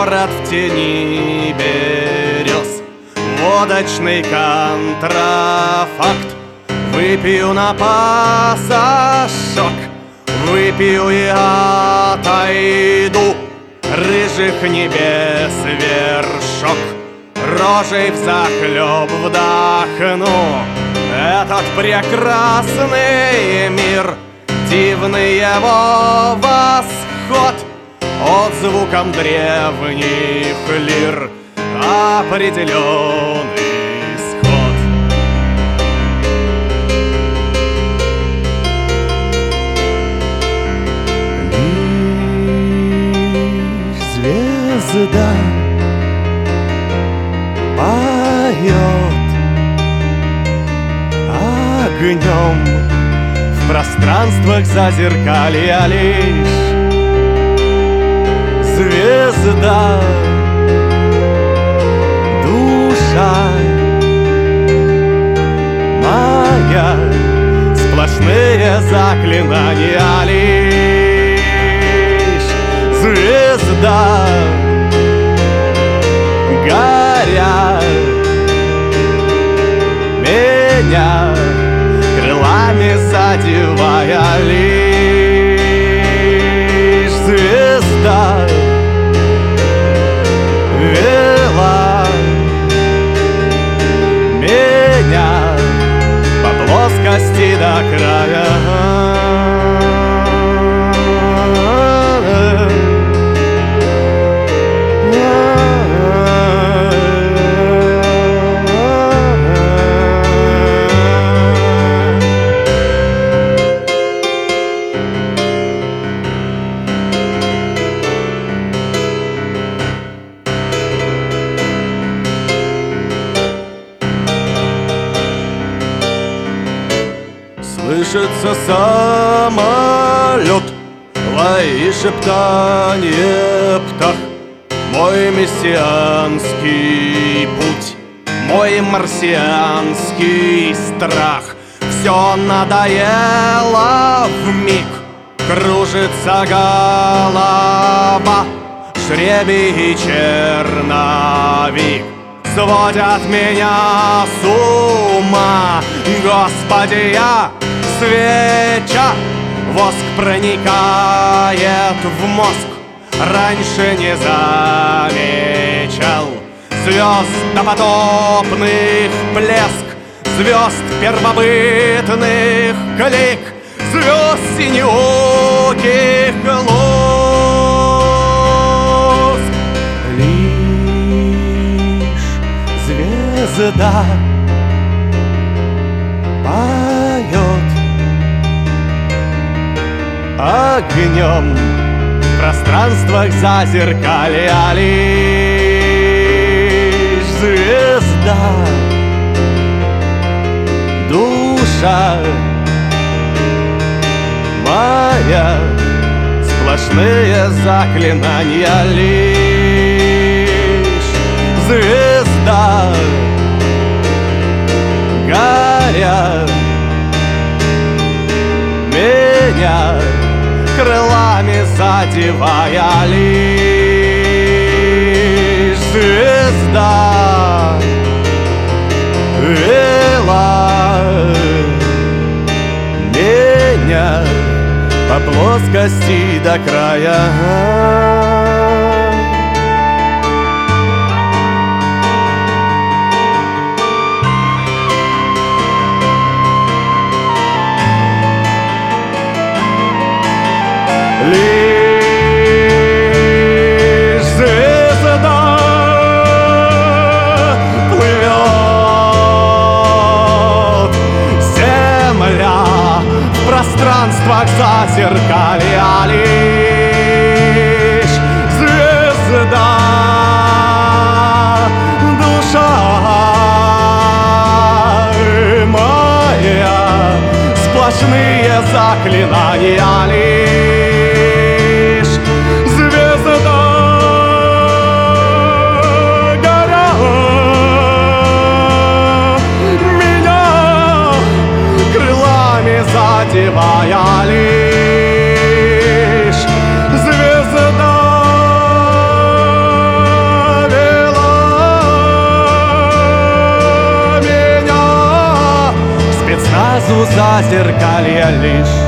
город в тени берез. Водочный контрафакт. Выпью на пасашок, выпью и отойду. Рыжих небес вершок, рожей взахлеб вдохну этот прекрасный мир. Дивный его восход отзвуком древних лир определенный исход. Лишь звезда поет огнем в пространствах зазеркалья. Лишь звезда, душа моя, сплошные заклинания. Лишь звезда, горя меня крылами задевая. Лишь звезда вела меня по плоскости до края. Слышится самолет, лай и шептанье птах. Мой мессианский путь, мой марсианский страх. Все надоело вмиг, кружится голова. Жребий и черновик сводят меня с ума. Господи, я свеча, воск проникает в мозг. Раньше не замечал звезд допотопных блеск, звезд первобытных клик, звезд синеоких луск. Лишь звезда поет огнем в пространствах зазеркалья. Лишь звезда, душа моя, сплошные заклинания. Лишь звезда, горя меня крылами задевая. Лишь звезда вела меня по плоскости до края. Лишь звезда плывет, земля в пространствах зазеркалья. Лишь свету зазеркалья лишь